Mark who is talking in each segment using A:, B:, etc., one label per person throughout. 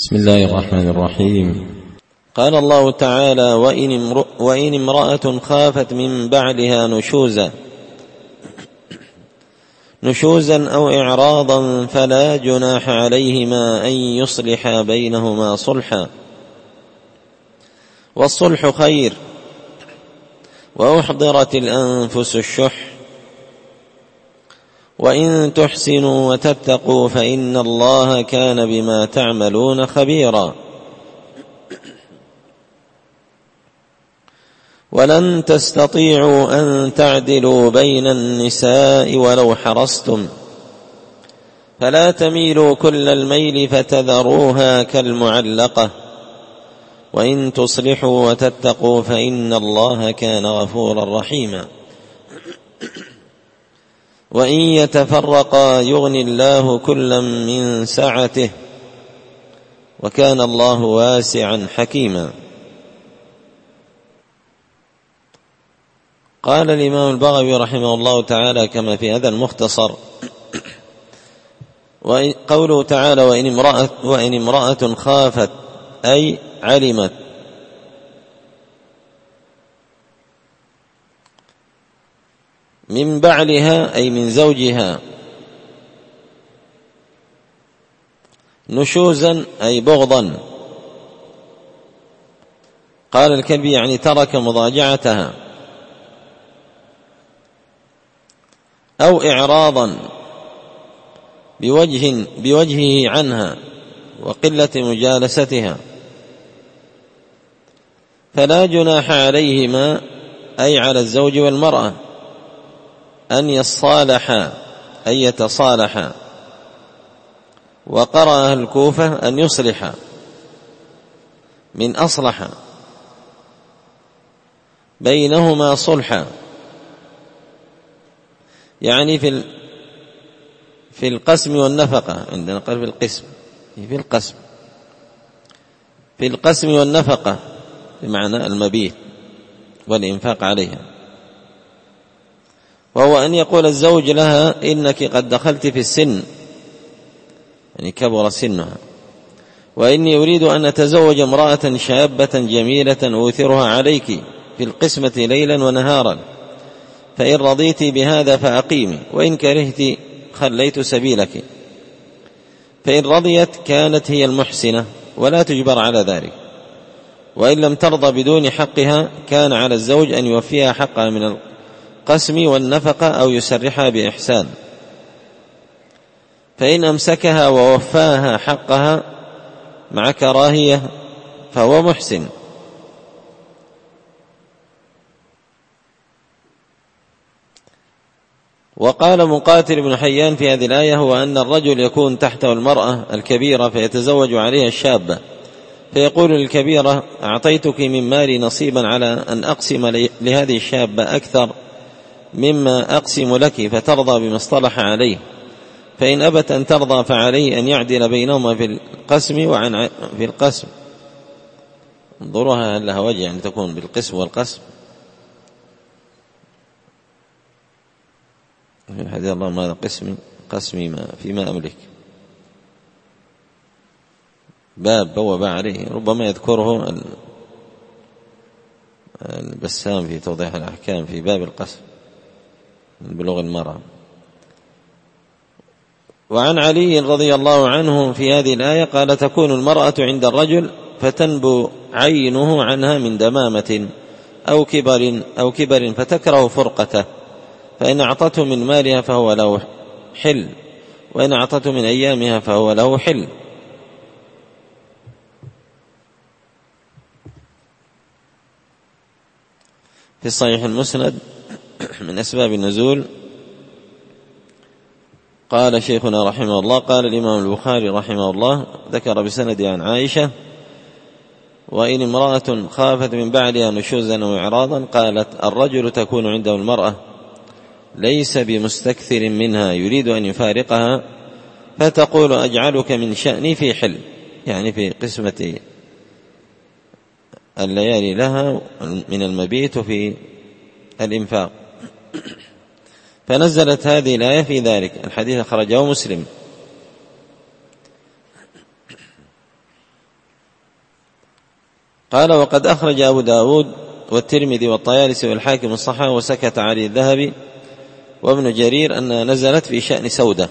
A: بسم الله الرحمن الرحيم. قال الله تعالى: وإن امرأة خافت من بعلها نشوزا أو إعراضا فلا جناح عليهما أن يصلحا بينهما صلحا، والصلح خير، وأحضرت الأنفس الشح، وإن تحسنوا وتتقوا فإن الله كان بما تعملون خبيرا. ولن تستطيعوا أن تعدلوا بين النساء ولو حرصتم، فلا تميلوا كل الميل فتذروها كالمعلقة، وإن تصلحوا وتتقوا فإن الله كان غفورا رحيما. وإن يتفرقا يغني الله كلا من سعته، وكان الله واسعا حكيما. قال الإمام البغوي رحمه الله تعالى كما في هذا المختصر: قوله تعالى: وإن امرأة خافت، أي علمت من بعلها أي من زوجها نشوزا أي بغضا. قال الكلبي يعني ترك مضاجعتها، أو إعراضا بوجهه عنها وقلة مجالستها، فلا جناح عليهما أي على الزوج والمرأة أن يصالحا أي يتصالحا، وقرأ أهل الكوفة أن يصلحا من أصلح بينهما صلحا، يعني في القسم والنفقة. عندنا قال في القسم والنفقة بمعنى المبيت والإنفاق عليها، وهو أن يقول الزوج لها: إنك قد دخلت في السن، يعني كبر سنها، وإني أريد أن أتزوج امرأة شابة جميلة أوثرها عليك في القسمة ليلا ونهارا، فإن رضيت بهذا فأقيمي، وإن كرهت خليت سبيلك. فإن رضيت كانت هي المحسنة ولا تجبر على ذلك، وإن لم ترضى بدون حقها كان على الزوج أن يوفيها حقها من القسم والنفقة أو يسرحها بإحسان. فإن أمسكها ووفاها حقها مع كراهية فهو محسن. وقال مقاتل بن حيان في هذه الآية: هو أن الرجل يكون تحته المرأة الكبيرة فيتزوج عليها الشابة، فيقول للكبيرة: أعطيتك من مالي نصيبا على أن أقسم لهذه الشابة أكثر مما أقسم لك، فترضى بما اصطلح عليه. فإن أبت أن ترضى فعليه أن يعدل بينهما في القسم في القسم. انظروها هل لها وجه أن تكون بالقسم والقسم؟ في حديث الله: ماذا قسمي ما فيما أملك، باب بوب عليه، ربما يذكره البسام في توضيح الأحكام في باب القسم من بلوغ المرأة. وعن علي رضي الله عنه في هذه الآية قال: تكون المرأة عند الرجل فتنبو عينه عنها من دمامة أو كبر فتكره فرقته، فإن أعطته من مالها فهو له حل، وإن أعطته من أيامها فهو له حل. في الصحيح المسند من أسباب النزول قال شيخنا رحمه الله: قال الإمام البخاري رحمه الله ذكر بسند عن عائشة: وإن امرأة خافت من بعلها نشوزا وإعراضا، قالت: الرجل تكون عنده المرأة ليس بمستكثر منها يريد أن يفارقها، فتقول: أجعلك من شأني في حل، يعني في قسمة الليالي لها من المبيت وفي الإنفاق. فنزلت هذه الآية في ذلك. الحديث خرجه مسلم. قال: وقد أخرج أبو داود والترمذي والطيالسي والحاكم الصحة وسكت علي الذهبي وابن جرير أنها نزلت في شأن سودة.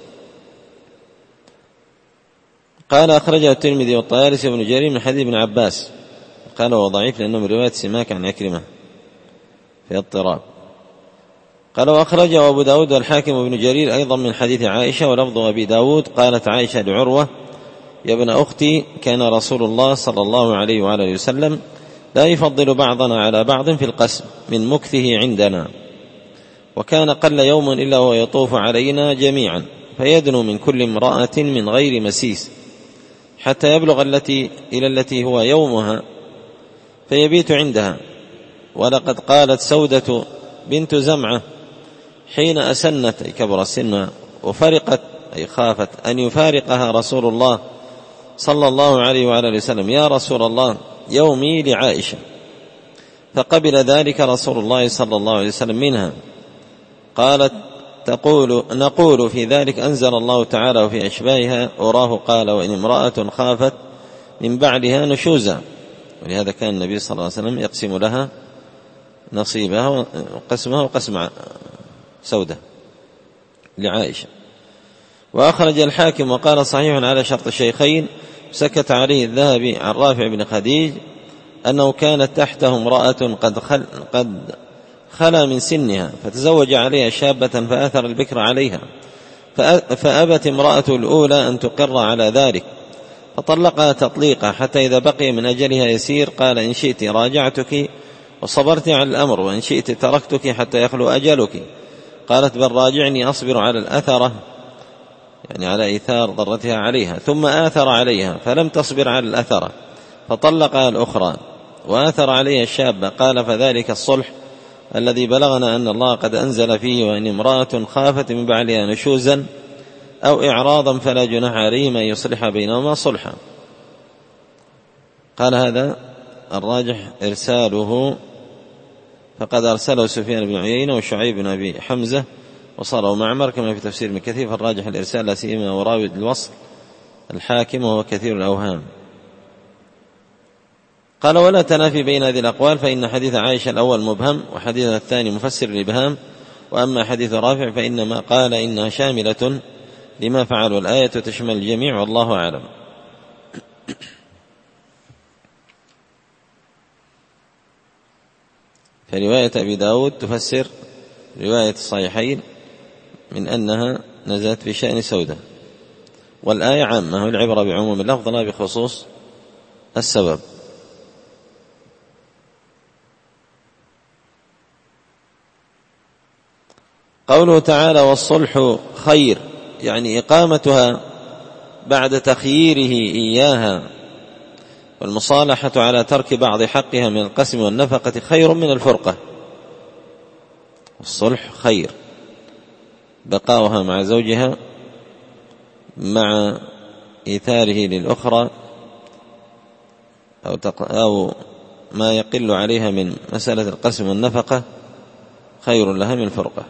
A: قال: أخرجه الترمذي والطيالسي وابن جرير من حديث ابن عباس. قال: هو ضعيف لأنه من رواية سماك عن عكرمة في اضطراب. قال: وأخرجه أبو داود والحاكم وابن جرير أيضا من حديث عائشة ولفظ أبي داود. قالت عائشة لعروة: يا ابن أختي، كان رسول الله صلى الله عليه وآله وسلم لا يفضل بعضنا على بعض في القسم من مكثه عندنا، وكان قل يوم إلا هو يطوف علينا جميعا فيدنو من كل امرأة من غير مسيس حتى يبلغ إلى التي هو يومها فيبيت عندها. ولقد قالت سودة بنت زمعة حين أسنت، أي كبر سنها، وفرقت، أي خافت أن يفارقها رسول الله صلى الله عليه وآله وسلم: يا رسول الله، يومي لعائشة. فقبل ذلك رسول الله صلى الله عليه وسلم منها. قالت: نقول في ذلك أنزل الله تعالى وفي أشباهها أراه قال: وإن امرأة خافت من بعدها نشوزا. ولهذا كان النبي صلى الله عليه وسلم يقسم لها نصيبها وقسمها وقسم سودة لعائشة. وأخرج الحاكم وقال: صحيح على شرط الشيخين. سكت عليه الذهبي عن رافع بن خديج أنه كانت تحته امرأة قد خلا من سنها فتزوج عليها شابة فآثر البكر عليها، فأبت امرأة الأولى أن تقر على ذلك فطلقها تطليقا، حتى إذا بقي من أجلها يسير قال: إن شئت راجعتك وصبرت على الأمر، وإن شئت تركتك حتى يخلو أجلك. قالت: بل راجعني أصبر على الأثرة، يعني على إيثار ضرتها عليها. ثم آثر عليها فلم تصبر على الأثرة فطلقها الأخرى وآثر عليها الشابة. قال: فذلك الصلح الذي بلغنا أن الله قد أنزل فيه: وإن امرأة خافت من بعلها نشوزا أو إعراضا فلا جناح عليهما أن يصلح بينهما صلحا. قال: هذا الراجح إرساله، فقد أرسله سفيان بن عيينة وشعيب بن أبي حمزة وصاره معمر كما في تفسير ابن كثير، فالراجح الإرسال لا سيما وراوي الوصل الحاكم وهو كثير الأوهام. قال: ولا تنافي بين هذه الأقوال، فإن حديث عائشة الأول مبهم وحديث الثاني مفسر الإبهام، وأما حديث رافع فإنما قال إنها شاملة لما فعلوا، الآية تشمل الجميع والله أعلم. فرواية أبي داود تفسر رواية الصحيحين من أنها نزلت في شأن سودة، والآية عامة، العبرة بعموم اللفظ لا بخصوص السبب. قوله تعالى: والصلح خير، يعني إقامتها بعد تخييره إياها، والمصالحة على ترك بعض حقها من القسم والنفقة خير من الفرقة. الصلح خير، بقاؤها مع زوجها مع إيثاره للأخرى أو ما يقل عليها من مسألة القسم والنفقة خير لها من الفرقة.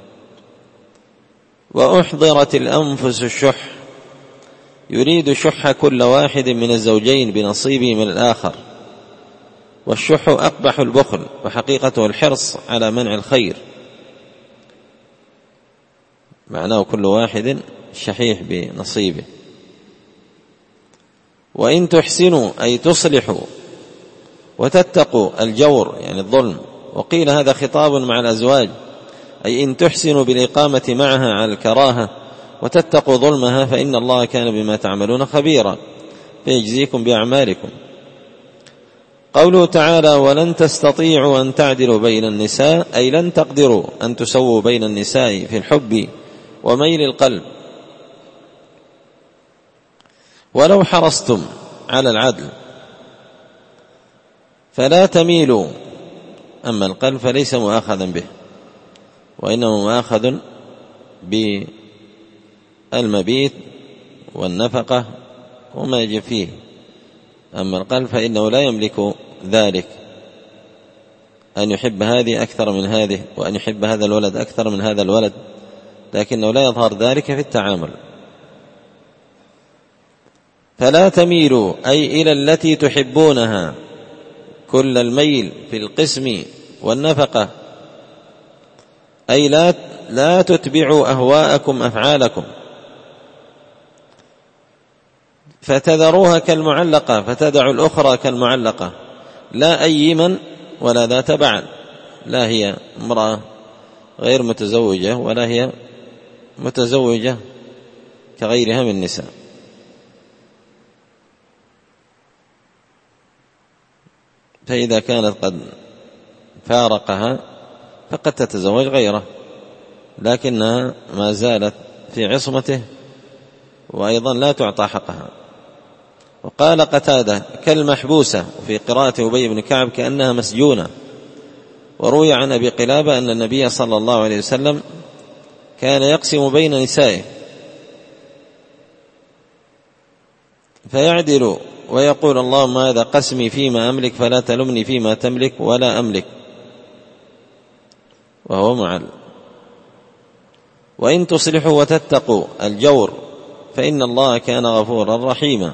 A: وأحضرت الأنفس الشح، يريد شح كل واحد من الزوجين بنصيبه من الآخر، والشح أقبح البخل، وحقيقته الحرص على منع الخير، معناه كل واحد شحيح بنصيبه. وإن تحسنوا، أي تصلحوا وتتقوا الجور، يعني الظلم. وقيل هذا خطاب مع الأزواج، أي إن تحسنوا بالإقامة معها على الكراهة وتتقوا ظلمها فإن الله كان بما تعملون خبيرا فيجزيكم بأعمالكم. قوله تعالى: ولن تستطيعوا أن تعدلوا بين النساء، أي لن تقدروا أن تسووا بين النساء في الحب وميل القلب، ولو حرصتم على العدل فلا تميلوا. أما القلب فليس مؤاخذا به، وإنما مؤاخذ بالمبيت والنفقة وما يجب فيه. أما القلب فإنه لا يملك ذلك، أن يحب هذه أكثر من هذه، وأن يحب هذا الولد أكثر من هذا الولد، لكنه لا يظهر ذلك في التعامل. فلا تميلوا، أي إلى التي تحبونها كل الميل في القسم والنفقة، أي لا تتبعوا أهواءكم أفعالكم فتذروها كالمعلقة فتدعوا الأخرى كالمعلقة، لا أيما ولا ذات بعل، لا هي امرأة غير متزوجة ولا هي متزوجة كغيرها من النساء. فإذا كانت قد فارقها فقد تتزوج غيره، لكنها ما زالت في عصمته وأيضا لا تعطى حقها. وقال قتادة كالمحبوسة، وفي قراءة أبي بن كعب كأنها مسجونة. وروي عن أبي قلابة أن النبي صلى الله عليه وسلم كان يقسم بين نسائه فيعدل ويقول اللهم هذا قسمي فيما أملك فلا تلمني فيما تملك ولا أملك، وهو معل. وإن تصلحوا وتتقوا الجور فإن الله كان غفورا رحيما.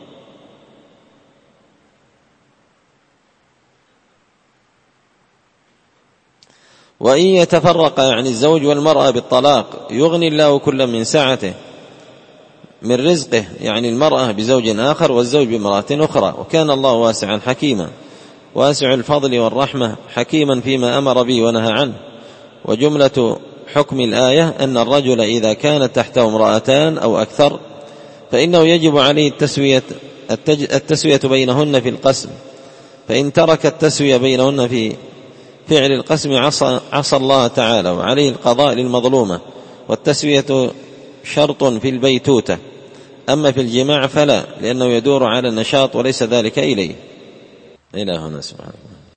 A: وإن يتفرقا يعني الزوج والمرأة بالطلاق يغني الله كلا من سعته من رزقه، يعني المرأة بزوج آخر والزوج بامرأة أخرى، وكان الله واسعا حكيما، واسع الفضل والرحمة، حكيما فيما أمر به ونهى عنه. وجملة حكم الآية أن الرجل إذا كانت تحته امرأتان أو أكثر فإنه يجب عليه التسوية بينهن في القسم، فإن ترك التسوية بينهن في فعل القسم عصى الله تعالى، وعليه القضاء للمظلومة، والتسوية شرط في البيتوتة، أما في الجماع فلا، لأنه يدور على النشاط وليس ذلك إليه. إلى هنا سبحانه.